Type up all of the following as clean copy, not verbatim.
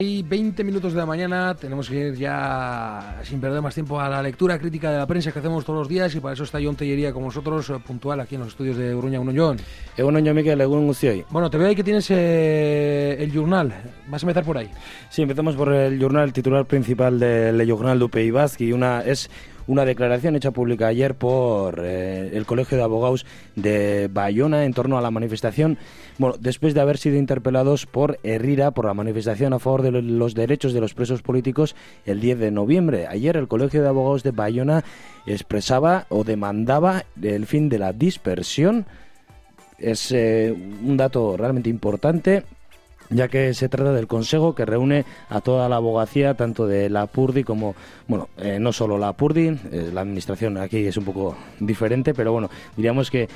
Y 20 minutos de la mañana, tenemos que ir ya sin perder más tiempo a la lectura crítica de la prensa que hacemos todos los días, y para eso está Jon Tellería con nosotros, puntual aquí en los estudios de Uruña. Jon. Egunon, Miquel, egunon guztioi. Bueno, te veo ahí que tienes el Journal. ¿Vas a empezar por ahí? Sí, empezamos por el Journal, el titular principal del Journal du País Basc, y es una declaración hecha pública ayer por el Colegio de Abogados de Bayona en torno a la manifestación, bueno, después de haber sido interpelados por Herrira por la manifestación a favor de los derechos de los presos políticos el 10 de noviembre. Ayer el Colegio de Abogados de Bayona expresaba o demandaba el fin de la dispersión. Es un dato realmente importante, ya que se trata del consejo que reúne a toda la abogacía, tanto de la PURDI como, bueno, no solo la PURDI, la administración aquí es un poco diferente, pero bueno, diríamos que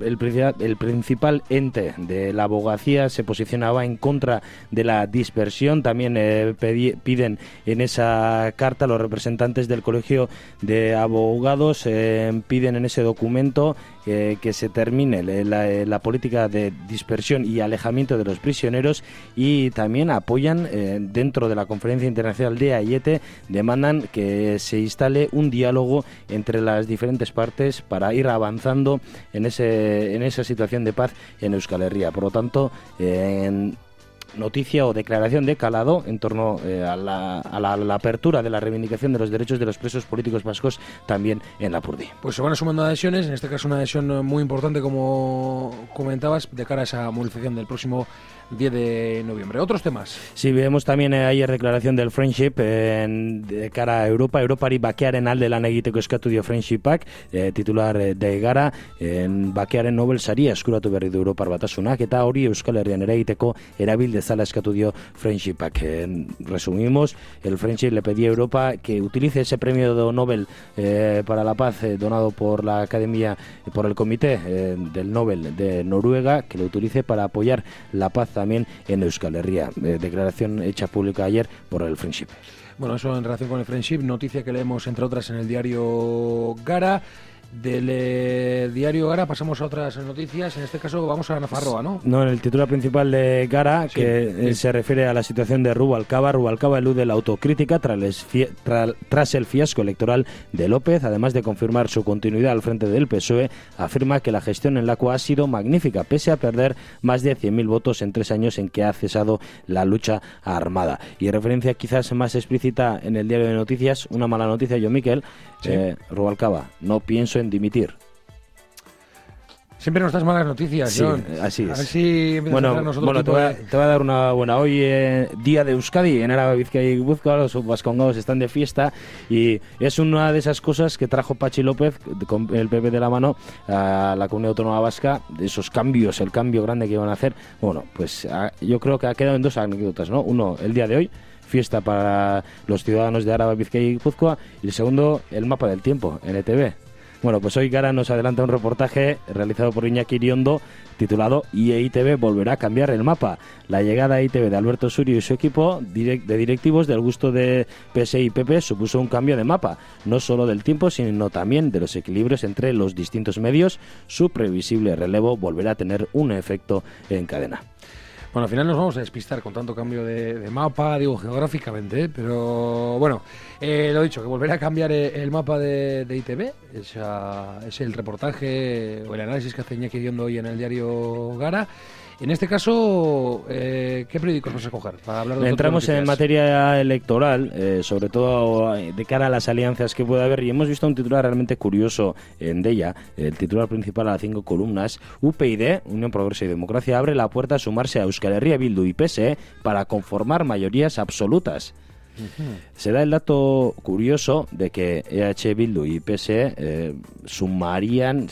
el principal ente de la abogacía se posicionaba en contra de la dispersión. También piden en esa carta los representantes del Colegio de Abogados, piden en ese documento que se termine la política de dispersión y alejamiento de los prisioneros, y también apoyan dentro de la Conferencia Internacional de Aiete, demandan que se instale un diálogo entre las diferentes partes para ir avanzando en esa situación de paz en Euskal Herria. Por lo tanto, noticia o declaración de calado en torno a la apertura de la reivindicación de los derechos de los presos políticos vascos también en la PURDI. Pues se van sumando adhesiones, en este caso una adhesión muy importante, como comentabas, de cara a esa movilización del próximo 10 de noviembre. ¿Otros temas? Sí, vemos también ayer declaración del Friendship de cara a Europari bakearen alde lan egiteko eskatu dio Friendshipak, titular de gara, bakearen Nobel saria eskuratu berri du Europar Batasunak, eta hori Euskal Herrian eragiteko erabil dezala eskatu dio Friendshipak. Resumimos, el Friendship le pedía a Europa que utilice ese premio Nobel para la paz donado por la Academia, por el Comité del Nobel de Noruega, que lo utilice para apoyar la paz también en Euskal Herria. Declaración hecha pública ayer por el Friendship. Bueno, eso en relación con el Friendship, noticia que leemos entre otras en el diario Gara. Del diario Gara pasamos a otras noticias. En este caso vamos a Nafarroa, ¿no? No, en el titular principal de Gara, sí, que se refiere a la situación de Rubalcaba. Rubalcaba elude la autocrítica tras el fiasco electoral de López. Además de confirmar su continuidad al frente del PSOE, afirma que la gestión en Lakua ha sido magnífica, pese a perder más de 100.000 votos en 3 años en que ha cesado la lucha armada. Y referencia quizás más explícita en el diario de noticias, una mala noticia, Jon Miquel. Sí. Rubalcaba, no pienso en dimitir. Siempre nos das malas noticias, sí, Jon. Así es. A ver si bueno, te voy a dar una buena. Hoy, día de Euskadi, en Araba, Bizkaia y Gipuzkoa, los vascongados están de fiesta, y es una de esas cosas que trajo Patxi López, con el PP de la mano, a la Comunidad Autónoma Vasca, de esos cambios, el cambio grande que iban a hacer. Bueno, pues yo creo que ha quedado en 2 anécdotas, ¿no? Uno, el día de hoy, fiesta para los ciudadanos de Araba, Bizkaia y Gipuzkoa, y el segundo, el mapa del tiempo, en ETV. Bueno, pues hoy Gara nos adelanta un reportaje realizado por Iñaki Iriondo, titulado "Y EITB volverá a cambiar el mapa". La llegada a EITB de Alberto Surio y su equipo de directivos del gusto de PSE y PP supuso un cambio de mapa, no solo del tiempo, sino también de los equilibrios entre los distintos medios. Su previsible relevo volverá a tener un efecto en cadena. Bueno, al final nos vamos a despistar con tanto cambio de mapa, digo geográficamente, pero bueno, lo dicho, que volverá a cambiar el mapa de ITV, es el reportaje o el análisis que hace Iñaki Iriondo hoy en el diario Gara. En este caso, ¿qué periódicos vas a coger para hablar de Entramos en materia electoral, sobre todo de cara a las alianzas que puede haber, y hemos visto un titular realmente curioso en Deia. El titular principal a las 5 columnas: UPyD, Unión Progreso y Democracia, abre la puerta a sumarse a Euskal Herria Bildu y PSE para conformar mayorías absolutas. Se da el dato curioso de que EH Bildu y PSE sumarían...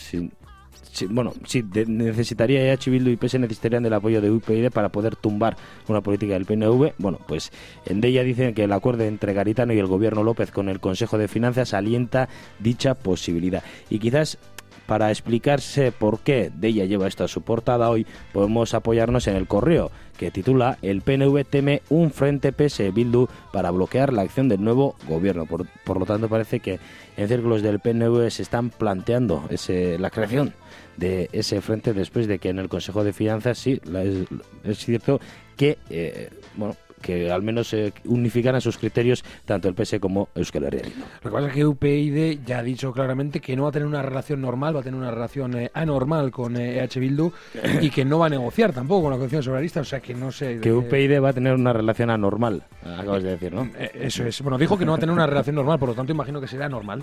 necesitaría EH Bildu y PSE necesitarían del apoyo de UPyD para poder tumbar una política del PNV. Bueno, pues en Deia dicen que el acuerdo entre Garitano y el gobierno López con el Consejo de Finanzas alienta dicha posibilidad. Y quizás para explicarse por qué Deia lleva esto a su portada, hoy podemos apoyarnos en El Correo, que titula "El PNV teme un frente PSE-Bildu para bloquear la acción del nuevo gobierno". Por lo tanto, parece que en círculos del PNV se están planteando la creación de ese frente, después de que en el Consejo de Finanzas sí es cierto que que al menos unificaran sus criterios tanto el PS como Euskal Herria Bildu. Lo que pasa es que UPyD ya ha dicho claramente que no va a tener una relación normal, va a tener una relación anormal con EH Bildu y que no va a negociar tampoco con la Coalición Socialista, o sea que no sé... Que UPyD va a tener una relación anormal, acabas de decir, ¿no? Eso es. Bueno, dijo que no va a tener una relación normal, por lo tanto imagino que será normal.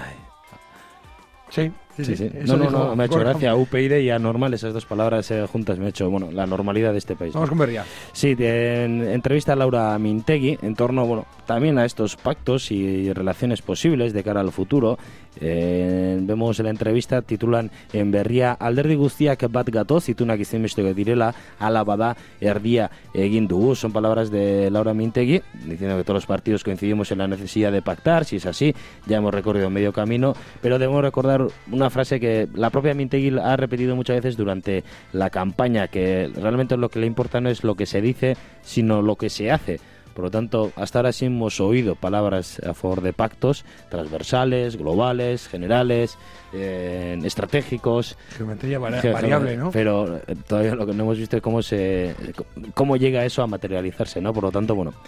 Sí. No, me ha hecho gracia UPyD y anormal, esas dos palabras juntas me ha hecho, bueno, la normalidad de este país. Vamos con Berria. Sí, en entrevista a Laura Mintegui en torno, bueno, también a estos pactos y relaciones posibles de cara al futuro. Vemos en la entrevista, titulan en Berria, alderdi guztiak bat gatoz, itunak izenbesteko direla, ala bada erdia egin dugu. Son palabras de Laura Mintegui, diciendo que todos los partidos coincidimos en la necesidad de pactar. Si es así, ya hemos recorrido medio camino, pero debemos recordar una frase que la propia Mintegui ha repetido muchas veces durante la campaña, que realmente lo que le importa no es lo que se dice, sino lo que se hace. Por lo tanto, hasta ahora sí hemos oído palabras a favor de pactos transversales, globales, generales, estratégicos. Geometría variable, ¿no? Pero todavía lo que no hemos visto es cómo llega eso a materializarse, ¿no? Por lo tanto, bueno,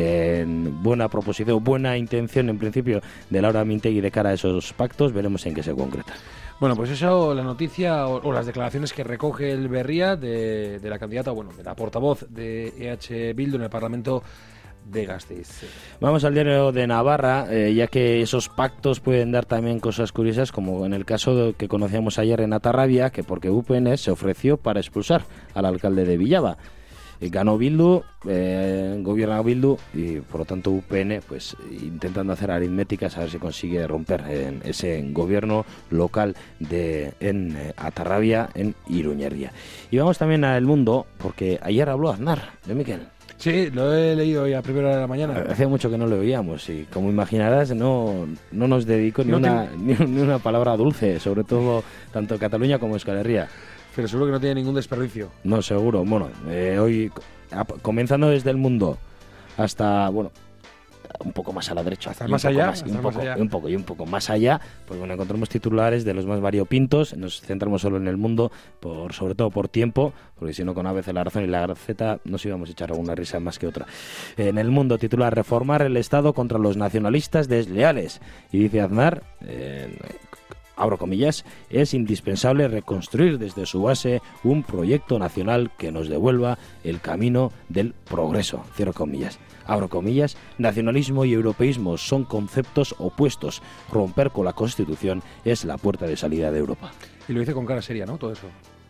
buena proposición, buena intención en principio de Laura Mintegui de cara a esos pactos, veremos en qué se concreta. Bueno, pues eso, la noticia o las declaraciones que recoge el Berria de la candidata, bueno, de la portavoz de EH Bildu en el Parlamento de Gasteiz. Vamos al diario de Navarra, ya que esos pactos pueden dar también cosas curiosas, como en el caso que conocíamos ayer en Atarrabia, que porque UPN se ofreció para expulsar al alcalde de Villava. Ganó Bildu, gobierna Bildu y por lo tanto UPN pues intentando hacer aritméticas a ver si consigue romper ese gobierno local en Atarrabia, en Iruñerria. Y vamos también a El Mundo, porque ayer habló Aznar, de Miquel. Sí, lo he leído hoy a primera hora de la mañana. Hace mucho que no lo oíamos y como imaginarás no nos dedico ni una palabra dulce, sobre todo tanto Cataluña como Euskal Herria. Pero seguro que no tiene ningún desperdicio. No, seguro. Bueno, hoy, comenzando desde El Mundo hasta, bueno, un poco más a la derecha. Hasta más allá. Un poco más allá, pues bueno, encontramos titulares de los más variopintos. Nos centramos solo en El Mundo, sobre todo por tiempo, porque si no con ABC La Razón y La Gaceta nos íbamos a echar alguna risa más que otra. En El Mundo titular, reformar el Estado contra los nacionalistas desleales. Y dice Aznar... abro comillas, es indispensable reconstruir desde su base un proyecto nacional que nos devuelva el camino del progreso. Cierro comillas. Abro comillas, nacionalismo y europeísmo son conceptos opuestos. Romper con la Constitución es la puerta de salida de Europa. Y lo dice con cara seria, ¿no? Todo eso.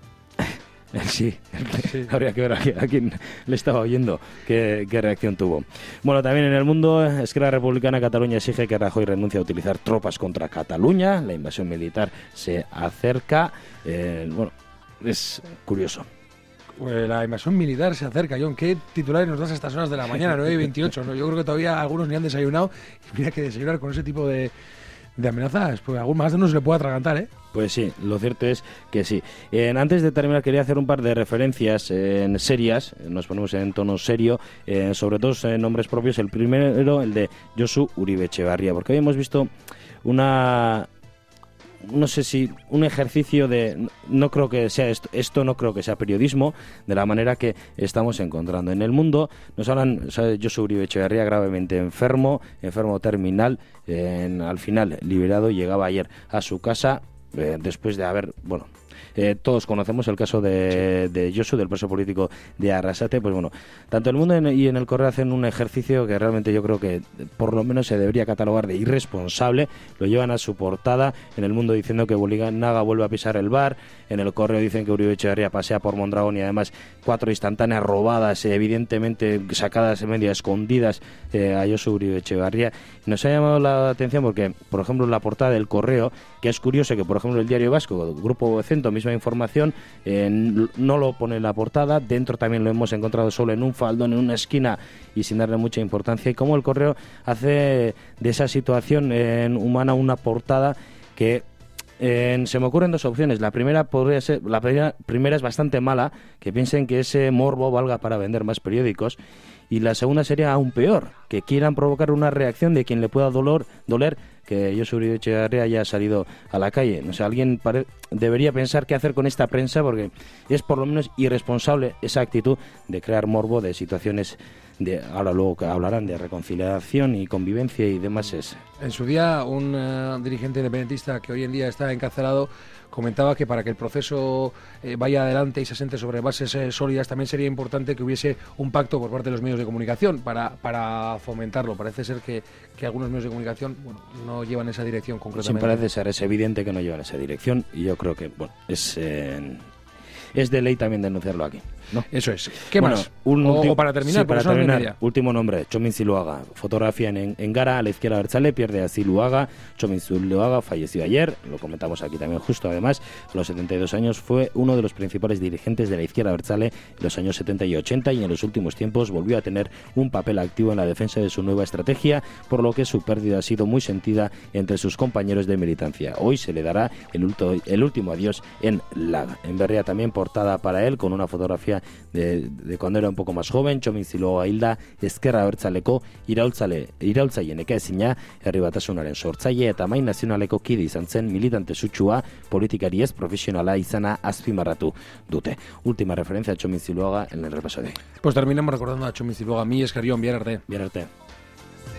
Sí. Habría que ver a quién le estaba oyendo qué reacción tuvo. Bueno, también en El Mundo, Esquerra Republicana Cataluña exige que Rajoy renuncie a utilizar tropas contra Cataluña. La invasión militar se acerca. Bueno, es curioso. Pues la invasión militar se acerca, John. ¿Qué titulares nos das a estas horas de la mañana, 9:28? ¿No? Yo creo que todavía algunos ni han desayunado. Y mira que desayunar con ese tipo de amenazas, pues algún más de uno se le puede atragantar, ¿eh? Pues sí, lo cierto es que sí. Antes de terminar, quería hacer un par de referencias serias, nos ponemos en tono serio, sobre dos nombres propios. El primero, el de Josu Uribe Etxebarria, porque hoy hemos visto no sé si un ejercicio de, no creo que sea esto no creo que sea periodismo de la manera que estamos encontrando. En El Mundo nos hablan, Josu Uribe Etxebarria gravemente enfermo terminal, al final liberado, llegaba ayer a su casa después de haber, bueno, todos conocemos el caso de Josu, del preso político de Arrasate. Pues bueno, tanto El Mundo y en El Correo hacen un ejercicio que realmente yo creo que por lo menos se debería catalogar de irresponsable. Lo llevan a su portada, en El Mundo diciendo que Bolinaga vuelve a pisar el bar, en El Correo dicen que Uribe Etxebarria pasea por Mondragón y además 4 instantáneas robadas, evidentemente sacadas medio escondidas a Josu Uribe Etxebarria. Nos ha llamado la atención porque, por ejemplo, en la portada del Correo, que es curioso que, por ejemplo, el Diario Vasco, el Grupo Centro, misma información, no lo pone en la portada. Dentro también lo hemos encontrado solo en un faldón, en una esquina y sin darle mucha importancia. Y como el Correo hace de esa situación humana una portada que se me ocurren dos opciones. La primera es bastante mala, que piensen que ese morbo valga para vender más periódicos. Y la segunda sería aún peor, que quieran provocar una reacción de quien le pueda doler que Josu Uribe Etxebarria haya salido a la calle. O sea, alguien debería pensar qué hacer con esta prensa, porque es por lo menos irresponsable esa actitud de crear morbo de situaciones ahora luego hablarán de reconciliación y convivencia y demás. En su día, un dirigente independentista que hoy en día está encarcelado comentaba que para que el proceso vaya adelante y se asiente sobre bases sólidas, también sería importante que hubiese un pacto por parte de los medios de comunicación para fomentarlo. Parece ser que algunos medios de comunicación no llevan esa dirección concretamente. Sí, parece ser, es evidente que no llevan esa dirección, y yo creo que es de ley también denunciarlo aquí, ¿no? Eso es. ¿Qué más? O para terminar, sí, para terminar, último nombre, Txomin Zuloaga. Fotografía en Gara, a la izquierda abertzale, pierde a Zuloaga. Txomin Zuloaga falleció ayer, lo comentamos aquí también justo, además, a los 72 años fue uno de los principales dirigentes de la izquierda abertzale en los años 70 y 80, y en los últimos tiempos volvió a tener un papel activo en la defensa de su nueva estrategia, por lo que su pérdida ha sido muy sentida entre sus compañeros de militancia. Hoy se le dará el último adiós en Laga. En Berria también portada para él, con una fotografía de cuando era un poco más joven. Txomin Zuloaga hilda ezkerra abertzaleko iraultzaile nekaezina, herri batasunaren sortzaile eta Mahai Nazionaleko kide izan zen, militante sutsua, politikari ez profesionala izana azpimarratu dute. Última referencia a Txomin Zuloaga en el repaso de hoy. Pues terminamos recordando a Txomin Zuloaga. Mi eskerrión, bien arte. Bien arte.